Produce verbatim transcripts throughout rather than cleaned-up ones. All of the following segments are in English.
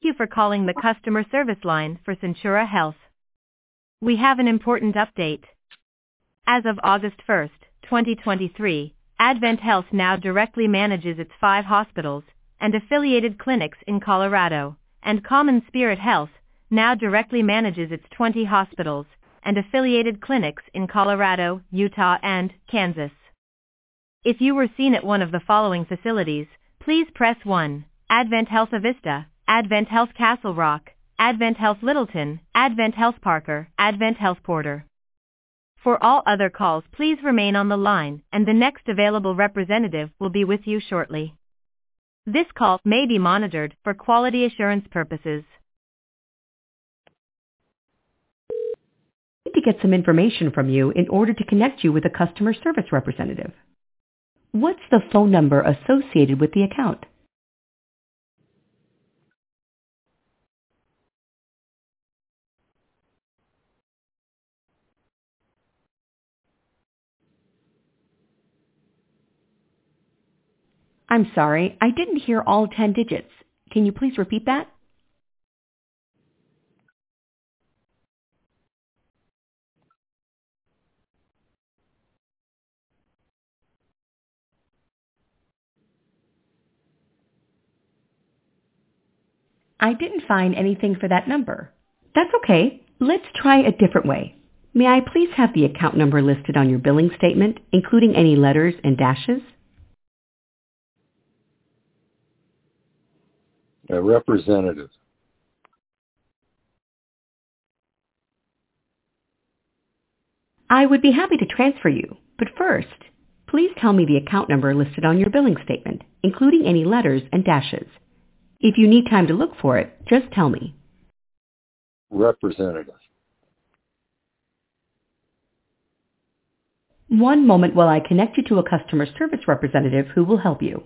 you for calling the customer service line for Centura Health. We have an important update. As of August first, twenty twenty-three, Advent Health now directly manages its five hospitals and affiliated clinics in Colorado, and Common Spirit Health now directly manages its twenty hospitals and affiliated clinics in Colorado, Utah, and Kansas. If you were seen at one of the following facilities, please press one. Advent Health Avista, Advent Health Castle Rock, Advent Health Littleton, Advent Health Parker, Advent Health Porter. For all other calls, please remain on the line, and the next available representative will be with you shortly. This call may be monitored for quality assurance purposes. To get some information from you in order to connect you with a customer service representative. What's the phone number associated with the account? I'm sorry, I didn't hear all ten digits. Can you please repeat that? I didn't find anything for that number. That's okay. Let's try a different way. May I please have the account number listed on your billing statement, including any letters and dashes? A representative. I would be happy to transfer you, but first, please tell me the account number listed on your billing statement, including any letters and dashes. If you need time to look for it, just tell me. Representative. One moment while I connect you to a customer service representative who will help you.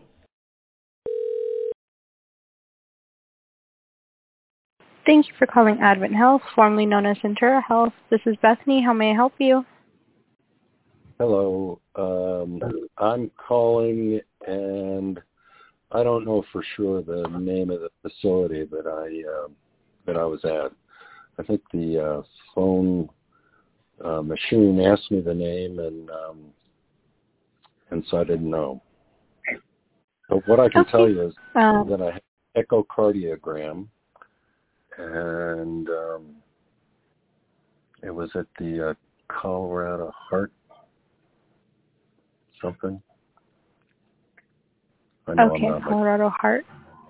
Thank you for calling Advent Health, formerly known as Centura Health. This is Bethany. How may I help you? Hello. Um, I'm calling, and I don't know for sure the name of the facility that I uh, that I was at. I think the uh, phone uh, machine asked me the name, and um, and so I didn't know. But what I can Okay. tell you is Um, that I had echocardiogram, and um, it was at the uh, Colorado Heart something. I know okay, I'm not like, Colorado Heart.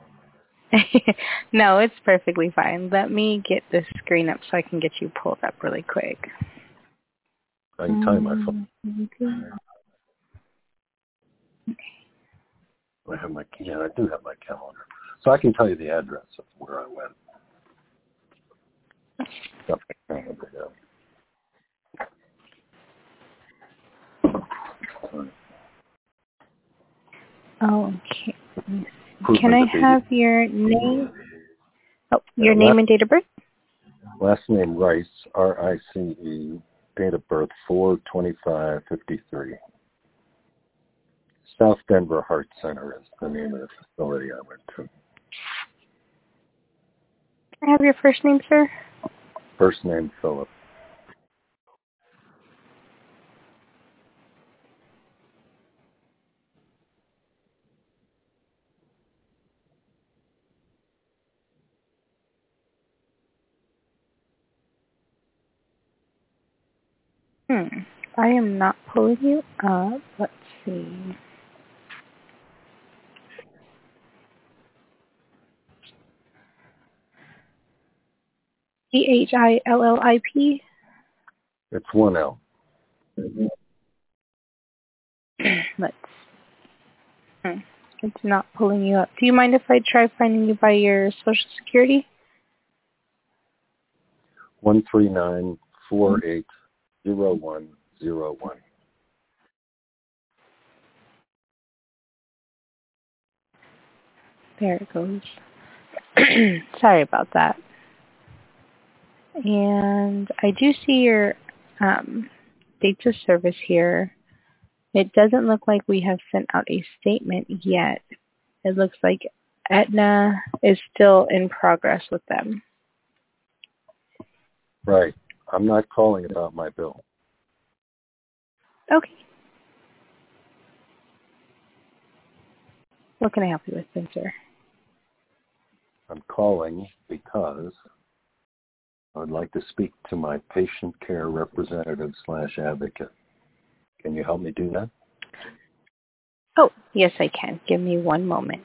No, it's perfectly fine. Let me get this screen up so I can get you pulled up really quick. I can tell you my phone. Um, okay. I have my yeah, I do have my calendar, so I can tell you the address of where I went. Got my calendar down. Okay. Let me see. Proven Can I to be have your name? Oh, your uh, name last, and date of birth? last name Rice, R I C E, date of birth four twenty-five fifty-three. South Denver Heart Center is the name of the facility I went to. Can I have your first name, sir? First name Philip. Hmm. I am not pulling you up. Let's see. C H I L L I P. It's one L. Let's. Hmm. It's not pulling you up. Do you mind if I try finding you by your social security? One three nine four eight zero one zero one. There it goes. Sorry about that. And I do see your um, dates of service here. It doesn't look like we have sent out a statement yet. It looks like Aetna is still in progress with them. Right. I'm not calling about my bill. Okay. What can I help you with, then, sir? I'm calling because I would like to speak to my patient care representative slash advocate. Can you help me do that? Oh, yes, I can. Give me one moment.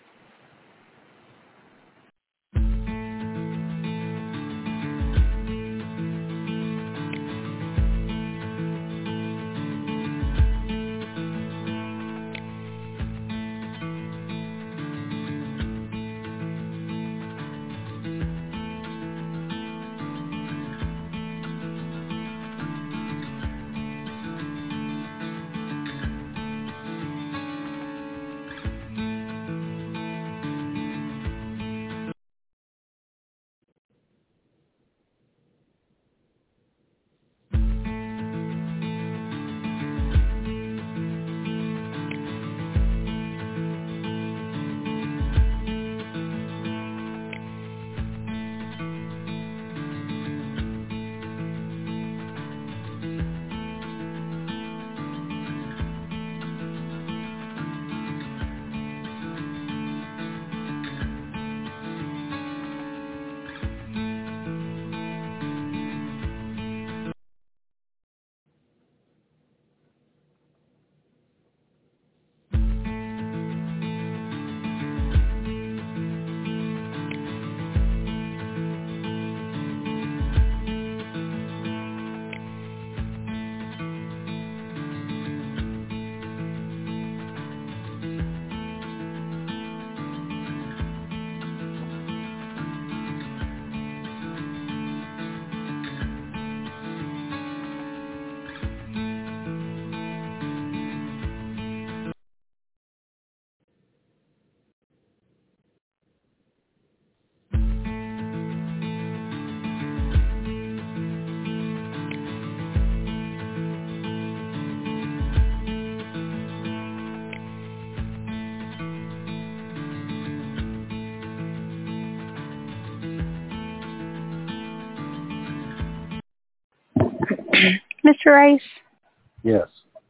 Mister Rice? Yes.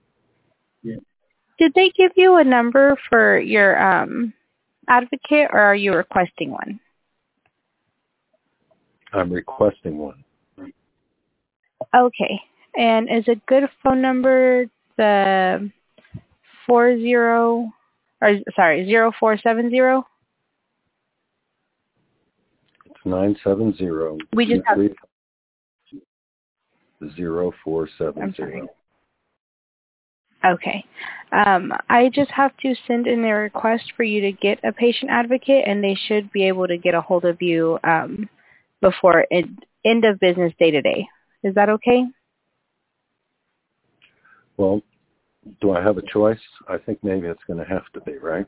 Did they give you a number for your um, advocate, or are you requesting one? I'm requesting one. Okay. And is a good phone number the four zero, or sorry, zero four seven zero? It's nine seven zero We just have. zero four seven I'm sorry. zero. Okay. Um, I just have to send in a request for you to get a patient advocate, and they should be able to get a hold of you um, before end, end of business day today. Is that okay? Well, do I have a choice? I think maybe it's going to have to be, right?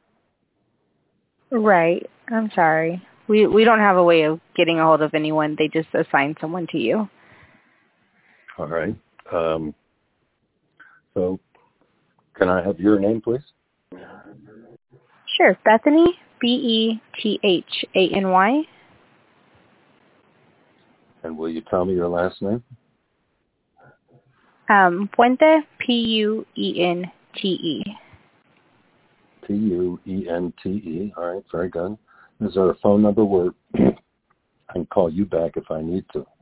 Right. I'm sorry. We we don't have a way of getting a hold of anyone. They just assign someone to you. All right. Um, so can I have your name, please? Sure. Bethany, B E T H A N Y. And will you tell me your last name? Um, Puente, P U E N T E. P U E N T E. All right, very good. Is there a phone number where I can call you back if I need to?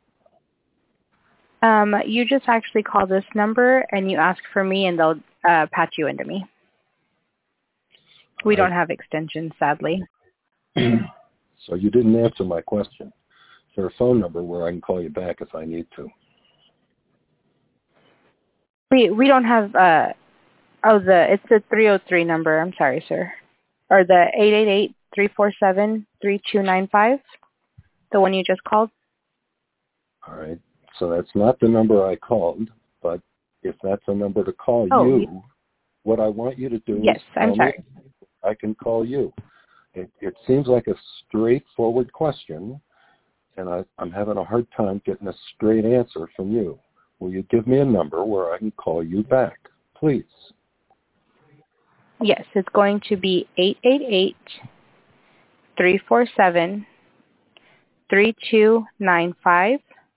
Um, you just actually call this number and you ask for me, and they'll uh, patch you into me. We All right. don't have extensions, sadly. So you didn't answer my question. Is there a phone number where I can call you back if I need to? We we don't have. Uh, oh, the it's the three oh three number. I'm sorry, sir. Or the eight eight eight, three four seven, three two nine five. The one you just called. All right. So that's not the number I called, but if that's a number to call Oh, you, you, what I want you to do yes, is I'm tell sorry. me I can call you. It, it seems like a straightforward question, and I, I'm having a hard time getting a straight answer from you. Will you give me a number where I can call you back, please? Yes, it's going to be eight eight eight, three four seven, three two nine five.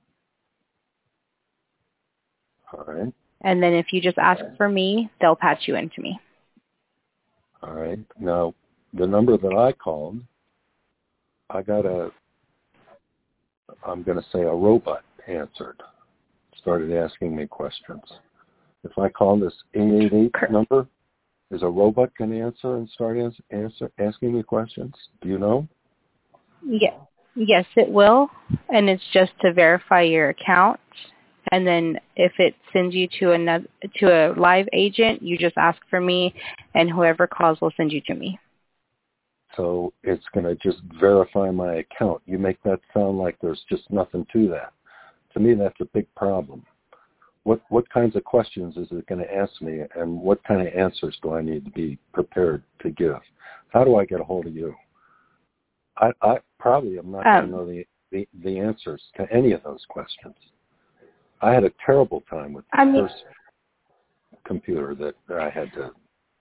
All right. And then if you just ask for me, they'll patch you into me. All right. Now, the number that I called, I got a, I'm going to say a robot answered, started asking me questions. If I call this eight eight eight number, is a robot going to answer and start answer, answer, asking me questions? Do you know? Yes. Yes, it will. And it's just to verify your account. And then if it sends you to another to a live agent, you just ask for me, and whoever calls will send you to me. So it's going to just verify my account. You make that sound like there's just nothing to that. To me, that's a big problem. What what kinds of questions is it going to ask me, and what kind of answers do I need to be prepared to give? How do I get a hold of you? I, I probably am not going Um, to know the, the, the answers to any of those questions. I had a terrible time with the I mean, first computer that, that I had to.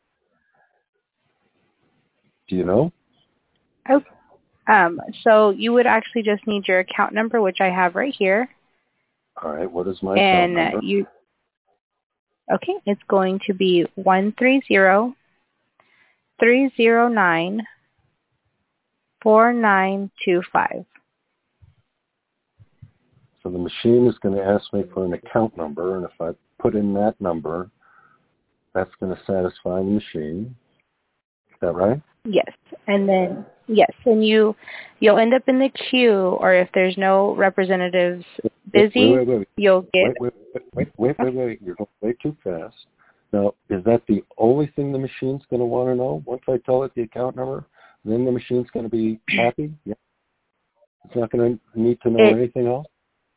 Do you know? okay. Um, so you would actually just need your account number, which I have right here. All right. What is my And account uh, number? you, okay, it's going to be one three zero, three zero nine, four nine two five. So the machine is going to ask me for an account number, and if I put in that number, that's going to satisfy the machine. Is that right? Yes, and then yes, and you you'll end up in the queue, or if there's no representatives busy, Wait, wait, wait, wait. you'll get. Wait, wait, wait, wait, wait, wait. You're going way too fast. Now, is that the only thing the machine's going to want to know? Once I tell it the account number, then the machine's going to be happy? Yeah. It's not going to need to know It anything else?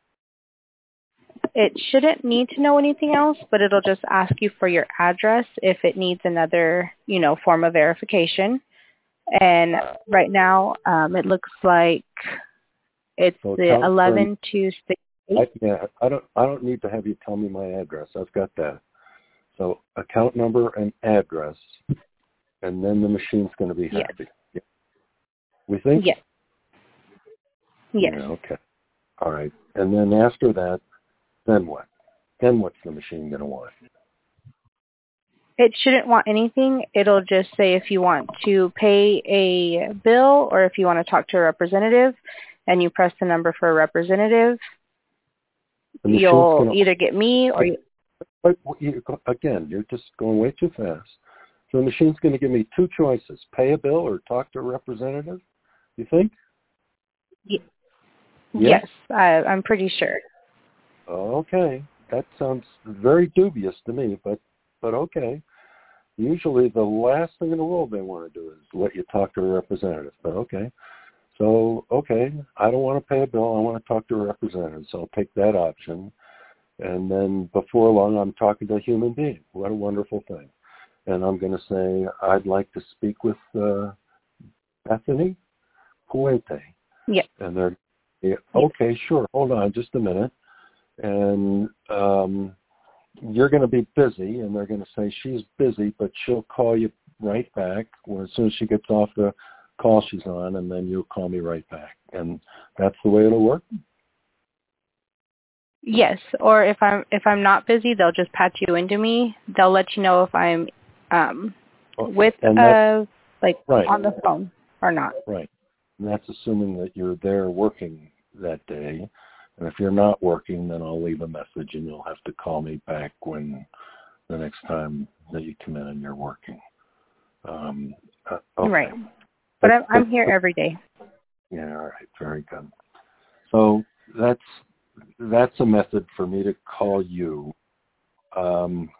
it shouldn't need to know anything else, but it'll just ask you for your address if it needs another, you know, form of verification. And right now, um, it looks like it's So the account eleven to six. I, yeah, I don't. I don't need to have you tell me my address. I've got that. So account number and address, and then the machine's going to be Yes. happy. Yeah. We think. Yes. Yes. Yeah. Okay. All right. And then after that, then what? Then what's the machine going to want? It shouldn't want anything. It'll just say if you want to pay a bill or if you want to talk to a representative, and you press the number for a representative, The machine's you'll going to. either get me or you, But you, again, you're just going way too fast. So the machine's going to give me two choices: pay a bill or talk to a representative. You think? y- Yes. yes, I, I'm pretty sure. Okay, that sounds very dubious to me, but but okay. Usually, the last thing in the world they want to do is let you talk to a representative. But okay, so okay, I don't want to pay a bill. I want to talk to a representative, so I'll take that option. And then before long, I'm talking to a human being. What a wonderful thing! And I'm going to say, I'd like to speak with uh, Bethany Puente. Yes. And they're, yeah, okay, sure. Hold on just a minute. And um, you're going to be busy, and they're going to say she's busy, but she'll call you right back when, as soon as she gets off the call she's on, and then you'll call me right back. And that's the way it'll work? Yes, or if I'm if I'm not busy, they'll just patch you into me. They'll let you know if I'm um, with and uh like right. on the phone or not. Right. And that's assuming that you're there working that day. And if you're not working, then I'll leave a message and you'll have to call me back when the next time that you come in and you're working. Um, uh, okay. Right. But I'm, I'm here every day. Yeah, all right. Very good. So that's that's a method for me to call you. Um,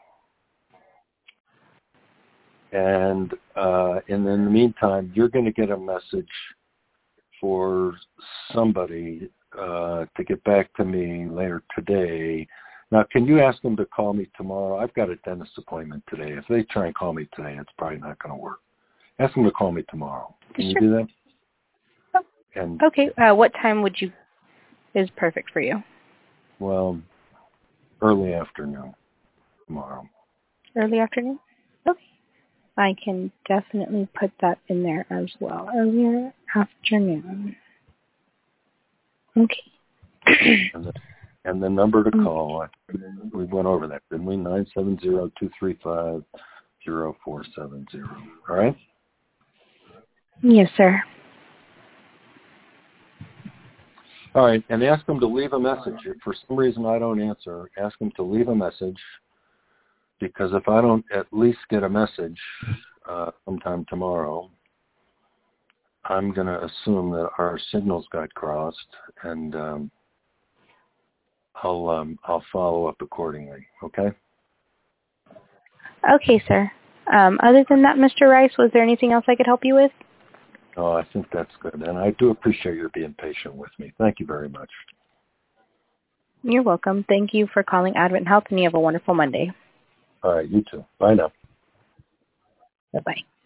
and uh, and in the meantime, you're going to get a message for somebody uh, to get back to me later today. Now, can you ask them to call me tomorrow? I've got a dentist appointment today. If they try and call me today, it's probably not going to work. Ask them to call me tomorrow. Can Sure. you do that? And okay. Uh, what time would you is perfect for you? well, early afternoon tomorrow. Early afternoon. Okay. I can definitely put that in there as well. Earlier afternoon. Okay. and, the, and the number to call, I, we went over that, didn't we? nine seven zero, two three five, zero four seven zero. All right? Yes, sir. All right, and ask them to leave a message. If for some reason I don't answer, ask them to leave a message, because if I don't at least get a message uh, sometime tomorrow, I'm going to assume that our signals got crossed, and um, I'll um, I'll follow up accordingly. Okay? Okay, sir. Um, other than that, Mister Rice, was there anything else I could help you with? Oh, I think that's good, and I do appreciate your being patient with me. Thank you very much. You're welcome. Thank you for calling Advent Health, and you have a wonderful Monday. All right, you too. Bye now. Bye-bye.